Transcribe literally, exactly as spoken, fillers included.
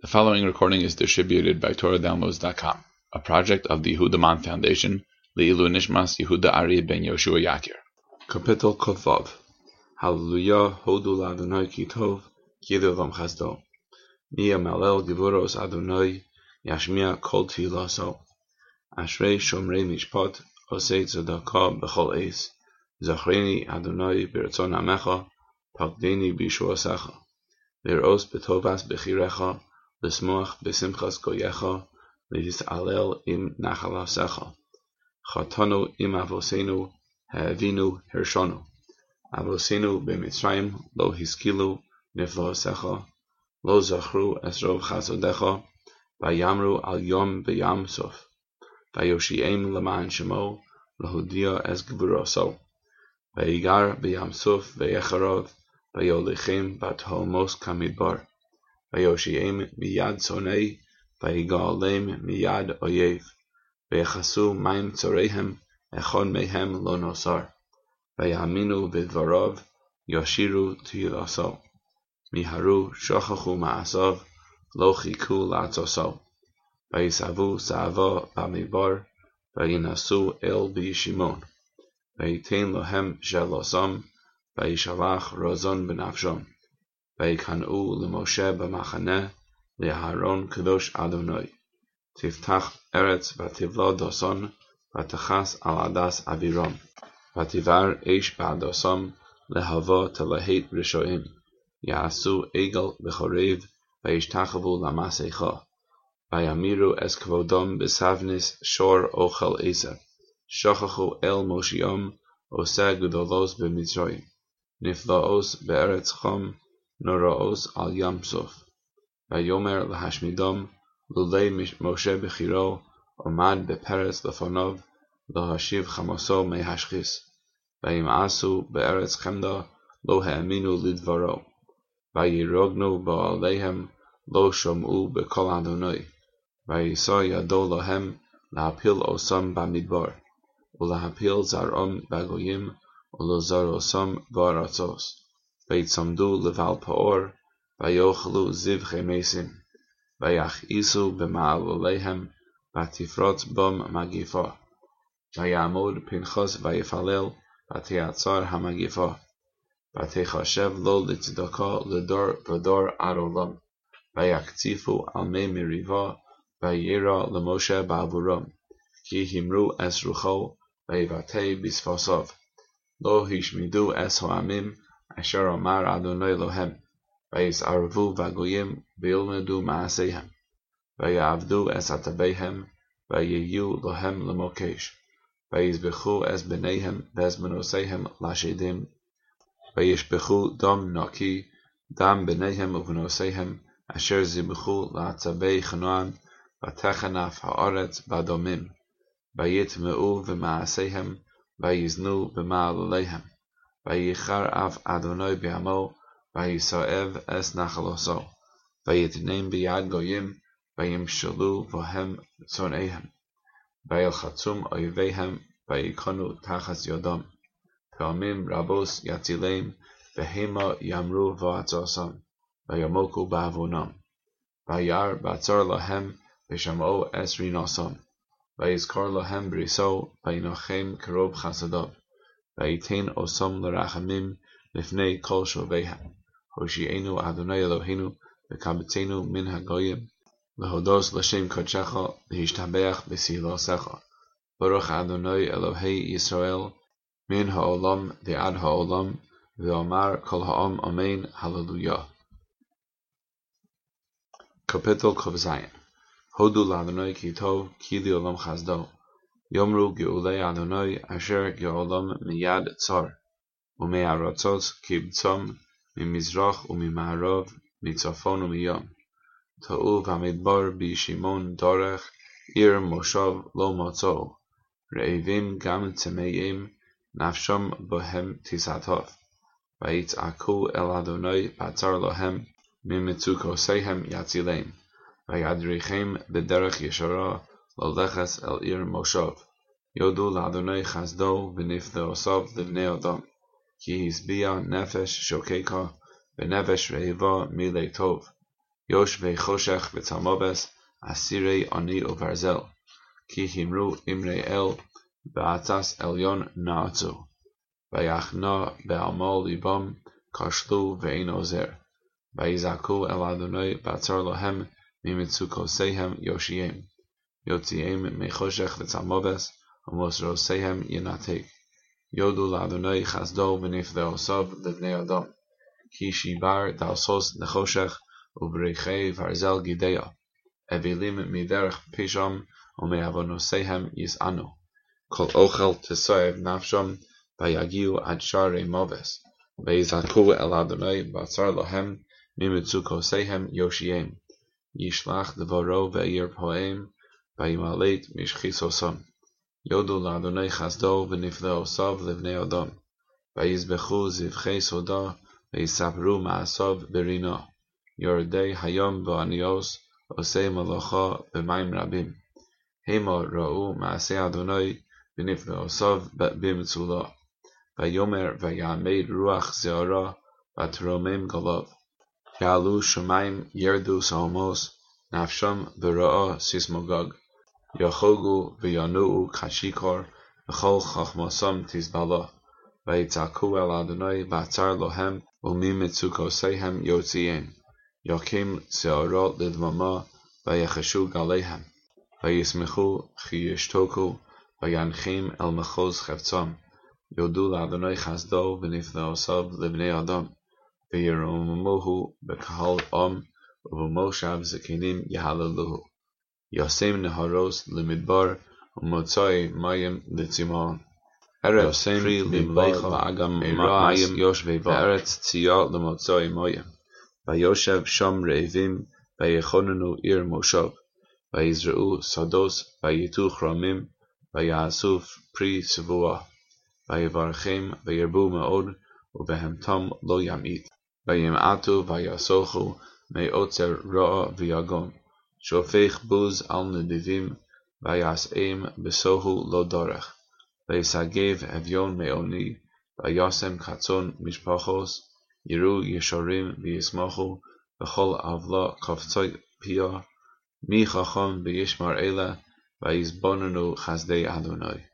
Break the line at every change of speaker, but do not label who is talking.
The following recording is distributed by Torah Downloads dot com, a project of the Yehuda Man Foundation, Le'ilu Nishmas Yehuda Ari ben Yoshua Yakir.
Kapitel Kovav. Hallelujah, Hodu l'Adonai ki tov, ki l'olam chasdo. Mi yamalel gevuros Adonai, yashmiya kol tfilaso. Ashrei shomrei mishpat, osei tzedakah b'chol eis. Zachreni Adonai b'ratzon amecha, pagdeni b'yishuasecha. L'ros b'tovas b'chirecha, l'smoach b'simchas goyecha, l'yis'alel im nachalasecha. Chatanu im avosenu, ha'avinu hirshonu. Avosenu b'Mitzrayim lo hiskilu niflosecha, lo zachru esrov chasodecha, vayamru al yom b'yam sof, vayoshi'em l'man shemo, lahudia es gevuroso, vayigar b'yam sof v'yecharov, vayolichem bat holmos kamidbar, vayoshi'em miyad sonei, vayigalem miyad oyev, vayechasu maim tzorehem, echon mehem lo nosar. Vayaminu v'dvarav, yoshiru tfilaso. Miharu shochachu ma'asav, lo chiku la'atzoso. Vayisavu sa'ava b'midbar, vayinasu el b'yishimon. Vayiten lohem shelosam, vayishalach rozon b'nafshon. Vayikanu l'Moshe b'machaneh, le'Aharon kadosh Adonai. Tiftach eretz v'tivla doson, v'tachas al adas aviram. Vativar eish ba'adosam lehava telehet rishoim. Ya'asu egel b'chorev vayishtachavu lamasecha. Vayamiru es kvodom b'savnis shor ochel eser. Shochachu el moshiam oseh gudolos b'Mitzrayim. Niflaos be'eretz chom noraos al yam sof. Vayomer lahashmidom lulei Moshe b'chiro omad be'peretz lefonov lo hashiv chamoso me hashchis. Vayim'asu be'eretz chemda lo ha'aminu lidvaro. Vayirognu ba'aleihem lo shom'u be'kol Adonai. Vayisa yado lohem lahapil osam ba'midbar. Ulahapil zar'om ba'goyim ulozar osam ba'aratzos. Vayitzamdu leval pa'or. Vayochlu ziv chemesim. Vayachisu b'ma'aloleihem. Vatifrot bom magifa. Vayamod Pinchas vayifalel, vatiatzar hamagifa, vatechashev lo l'tzedakah l'dor v'dor arolam, vayaktifu al mei meriva, vayira l'Moshe ba'avuram, ki himru es rucho, vayivatei bisfasav, lo hishmidu es ho'amim, asher omar Adonai lohem, vayis'arvu v'agoyim, v'yilmedu ma'asehem, vayavdu es atabehem, vayiyu lohem l'mokesh. Vayizbechu es b'neihem v'es b'noseihem lashedim. Vayishbechu dam naki, dam b'neihem uv'noseihem, asher zibechu la'atzabei Chanoan, v'techanaf ha'aretz b'adomim. Vayitmeu v'ma'aseihem, vayiznu b'ma'aloleihem. Vayichar av Adonai b'yamo, vayisaev es nachaloso. Vayitneim b'yad goyim, vayimshelu v'hem tzoneihem. Vayelchatzum oivehem, vayikonu tachas yodam. Pe'amim rabos yatzileim, v'hema yamru v'atzosam, vayamoku ba'avonam. Vayar b'atzor lahem, v'sham'o es rinosam. Vayizkor lahem briso, vayinochem kerob chasadov. Vayiten osam l'rachamim, lifnei kol shovehem. Hoshi'enu Adonai Eloheinu, v'kabetzenu min hagoyim. Lehodos l'shem kodshecha, l'hishtabeach b'silasecha. Baruch Adonai Elohei Yisrael, min ha'olam ve'ad ha'olam, ve'omar kol ha'om amen, hallelujah. Kapitel Kov Zayin. Hodu l'Adonai ki tov, ki l'olam chasdo. Yomru ge'ulei Adonai, asher ge'olam miyad tzar. U'me'aratzos kibtzom, mimizrach u'mima'arav, mitzafon u'miyom. Ta'u v'amidbar b'yishimon dorech, ir moshav lo motzo. Re'evim gam tzemeyim, nafsham bohem tisatov. Vayitz'aku el Adonai b'atzar lohem, mimitzukoseihem yatzileim. Vayadrichem b'derech yeshara, loleches el ir moshav. Yodu l'Adonai chasdo v'nifleosav l'bnei odam. Ki hisbiya nefesh shokeka, v'nefesh re'eva milei tov. יושבי חושך וצלמובס, אסירי עני וברזל, כי הימרו אמרי אל, בעצס עליון נעצו, ויחנה בעמל ליבם, כשלו ואין עוזר, ויזעקו אל אדוני בצר להם, ממצוקותיהם יושיעם, יוציאם מחושך וצלמובס, ומסרוסיהם ינתק. יודו לאדוני חסדו ונפלאותיו לבני אדם, כי שיבר דעתו נחושך ובריחי ברזל גידיה, אווילים מדרך פשעם ומעוונותיהם יסענו. כל אוכל תסועב נפשם, ויגיעו עד שערי מובס, ויזעקו אל אדוני בצר להם, ממצוקותיהם יושיעם. ישלח דברו וירפאם, וימלט משחיתותם. יודו לאדוני חסדו ונפלאותיו לבני אדם, ויזבחו זבחי סודה, ויספרו מעשיו ברינה. יורדי היום בעניוס, עושה מלאכה במים רבים. המה ראו מעשה אדוני, ונפלאותיו במצולה. ויאמר ויעמד רוח זערה, ותרומם גליו. יעלו שמים ירדו סלמוס, נפשם ברעה סיסמוגג. יחוגו וינועו כשיקור, וכל חכמתם תזבלה. ויצעקו אל אדוני בצר להם, וממצוקותיהם יוציאם. יקים שערות לדממה, ויחשו גליהם. וישמחו כי ישתוקו, וינחם אל מחוז חפצם. יודו לאדוני חסדו ונפלאותיו לבני אדם, וירוממו בקהל עם, ובמושב זקנים יהללוהו. ישם נהרות למדבר, ומוצאי מים לצמאון. ארץ פרי למלך לאגם מים יושבי בה, וארץ צייה למוצאי מים. ויושב שם רעבים, ויכוננו עיר מושב, ויזרעו שדות, וייטו כרמים, ויעשו פרי שבוע. ויברכם וירבו מאוד, ובהמתם לא ימעיט. וימעטו ויסוכו מעוצר רע ויגון. שופך בוז על נדיבים, ויעשם בסוהו לא דרך. ויסגב אביון מעוני, וישם כצאן משפחוס, יראו ישרים וישמחו, וכל עוולה קפצי פיה, מי חכם וישמר אלה, ויזבוננו חסדי אדוני.